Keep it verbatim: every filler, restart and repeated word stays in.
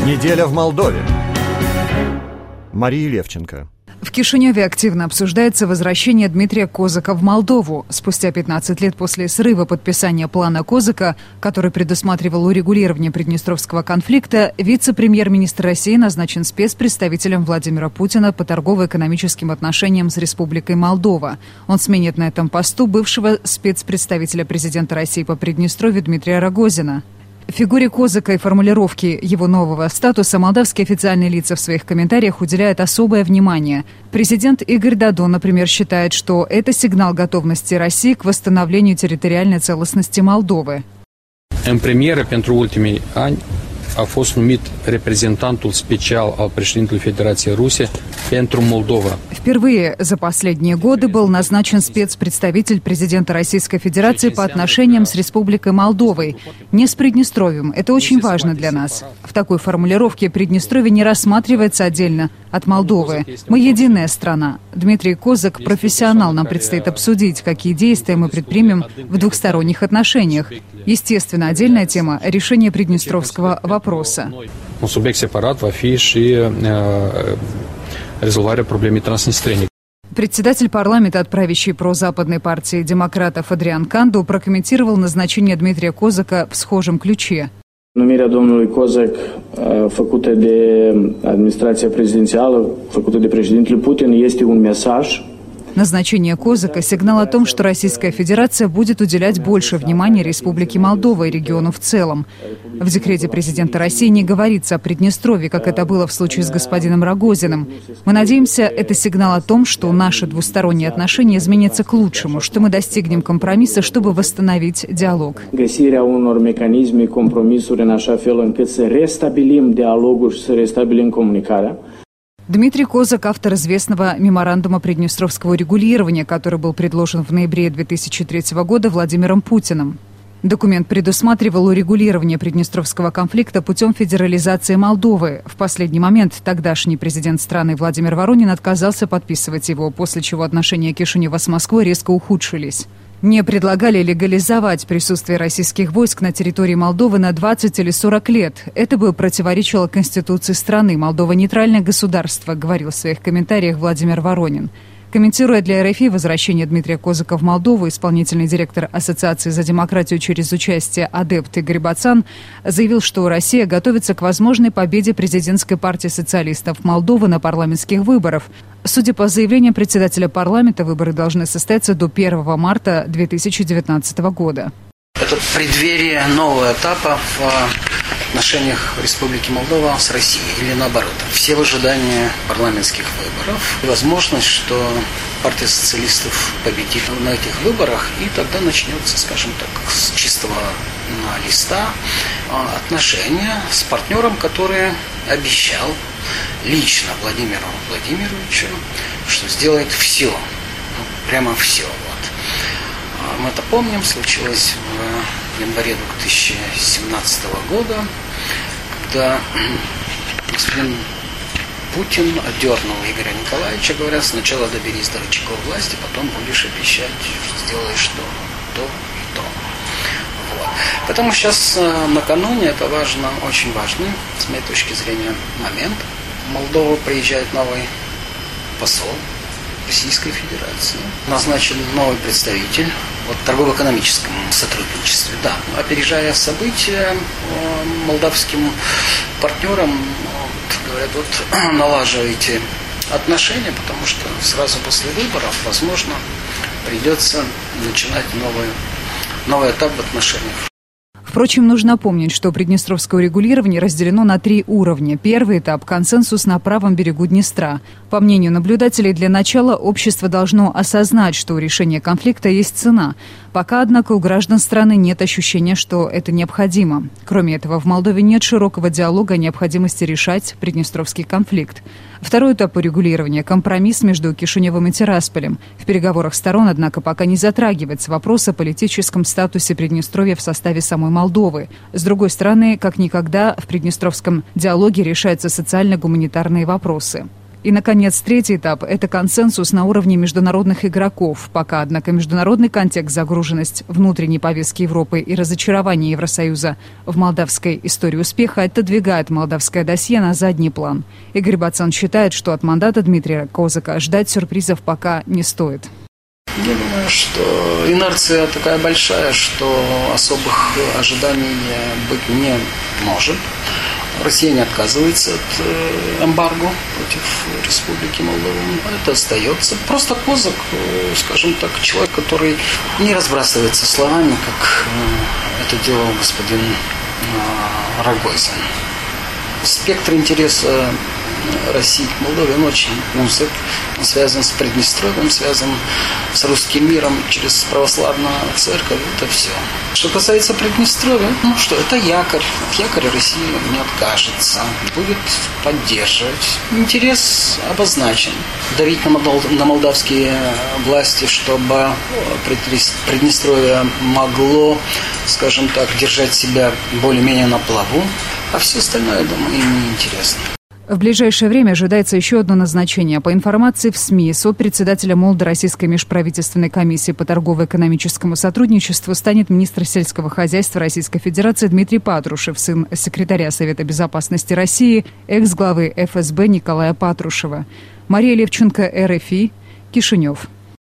Неделя в Молдове. Мария Левченко. В Кишиневе активно обсуждается возвращение Дмитрия Козака в Молдову. Спустя пятнадцать лет после срыва подписания плана Козака, который предусматривал урегулирование приднестровского конфликта, вице-премьер-министр России назначен спецпредставителем Владимира Путина по торгово-экономическим отношениям с Республикой Молдова. Он сменит на этом посту бывшего спецпредставителя президента России по Приднестровью Дмитрия Рогозина. Фигуре Козака и формулировке его нового статуса молдавские официальные лица в своих комментариях уделяют особое внимание. Президент Игорь Додон, например, считает, что это сигнал готовности России к восстановлению территориальной целостности Молдовы. Премьера pentru ultimii ani a fost numit reprezentantul special al președintelui Federației Ruse pentru Moldova. Впервые за последние годы был назначен спецпредставитель президента Российской Федерации по отношениям с Республикой Молдовой, не с Приднестровьем. Это очень важно для нас. В такой формулировке Приднестровье не рассматривается отдельно от Молдовы. Мы единая страна. Дмитрий Козак – профессионал. Нам предстоит обсудить, какие действия мы предпримем в двухсторонних отношениях. Естественно, отдельная тема – решение приднестровского вопроса. Субъект сепарат va fi și rezolvarea problemei Transnistriei. Председатель парламента от правящей прозападной партии демократов Адриан Канду прокомментировал назначение Дмитрия Козака в схожем ключе. Numirea domnului Kozak făcută de administrația prezidențială, făcută de președintele Putin, este un mesaj. Назначение Козака – сигнал о том, что Российская Федерация будет уделять больше внимания Республике Молдова и региону в целом. В декрете президента России не говорится о Приднестровье, как это было в случае с господином Рогозиным. Мы надеемся, это сигнал о том, что наши двусторонние отношения изменятся к лучшему, что мы достигнем компромисса, чтобы восстановить диалог. Găsirea unor mecanisme, compromisuri în așa fel încât să restabilim dialogul și să restabilim comunicarea. Дмитрий Козак – автор известного меморандума приднестровского регулирования, который был предложен в ноябре две тысячи третьего года Владимиром Путиным. Документ предусматривал урегулирование приднестровского конфликта путем федерализации Молдовы. В последний момент тогдашний президент страны Владимир Воронин отказался подписывать его, после чего отношения Кишинева с Москвой резко ухудшились. Не предлагали легализовать присутствие российских войск на территории Молдовы на двадцать или сорок лет. Это бы противоречило Конституции страны. Молдова – нейтральное государство, говорил в своих комментариях Владимир Воронин. Комментируя для эр эф и возвращение Дмитрия Козака в Молдову, исполнительный директор Ассоциации за демократию через участие «Адепт» Игорь Бацан заявил, что Россия готовится к возможной победе президентской партии социалистов Молдовы на парламентских выборах. Судя по заявлениям председателя парламента, выборы должны состояться до первого марта две тысячи девятнадцатого года. Это преддверие нового этапа в отношениях Республики Молдова с Россией, или наоборот. Все в ожидании парламентских выборов. Возможность, что партия социалистов победит на этих выборах, и тогда начнется, скажем так, с чистого листа отношения с партнером, который обещал лично Владимиру Владимировичу, что сделает все, ну, прямо все. Вот. Мы это помним, случилось в январе две тысячи семнадцатого года, когда господин Путин одернул Игоря Николаевича, говоря, сначала доберись до рычагов власти, потом будешь обещать, что сделаешь то, то и то. Вот. Поэтому сейчас накануне, это важно, очень важный, с моей точки зрения, момент. В Молдову приезжает новый посол Российской Федерации. Назначен новый представитель вот, в торгово-экономическом сотрудничестве. Да, опережая события, молдавским партнерам вот, говорят, вот налаживайте отношения, потому что сразу после выборов, возможно, придется начинать новый, новый этап в отношениях. Впрочем, нужно помнить, что приднестровское урегулирование разделено на три уровня. Первый этап – консенсус на правом берегу Днестра. По мнению наблюдателей, для начала общество должно осознать, что у решения конфликта есть цена. Пока, однако, у граждан страны нет ощущения, что это необходимо. Кроме этого, в Молдове нет широкого диалога о необходимости решать приднестровский конфликт. Второй этап урегулирования – компромисс между Кишиневым и Тирасполем. В переговорах сторон, однако, пока не затрагивается вопрос о политическом статусе Приднестровья в составе самой Молдовы. С другой стороны, как никогда в приднестровском диалоге решаются социально-гуманитарные вопросы. И, наконец, третий этап – это консенсус на уровне международных игроков. Пока, однако, международный контекст, загруженность внутренней повестки Европы и разочарование Евросоюза в молдавской истории успеха отодвигает молдавское досье на задний план. Игорь Бацан считает, что от мандата Дмитрия Козака ждать сюрпризов пока не стоит. Я думаю, что инерция такая большая, что особых ожиданий быть не может. Россия не отказывается от эмбарго против Республики Молдова. Это остается. Просто Козак, скажем так, человек, который не разбрасывается словами, как это делал господин Рогозин. Спектр интереса России к Молдове, он очень узок. Он связан с Приднестровьем, связан с русским миром через православную церковь. Это все. Что касается Приднестровья, ну что, это якорь. От якоря Россия не откажется. Будет поддерживать. Интерес обозначен. Давить на, молдав... на молдавские власти, чтобы Приднестровье могло, скажем так, держать себя более-менее на плаву. А все остальное, я думаю, им не интересно. В ближайшее время ожидается еще одно назначение. По информации в СМИ, сопредседателя Молдо-Российской межправительственной комиссии по торгово-экономическому сотрудничеству станет министр сельского хозяйства Российской Федерации Дмитрий Патрушев, сын секретаря Совета безопасности России, экс-главы эф эс бэ Николая Патрушева. Мария Левченко, эр эф и, Кишинев.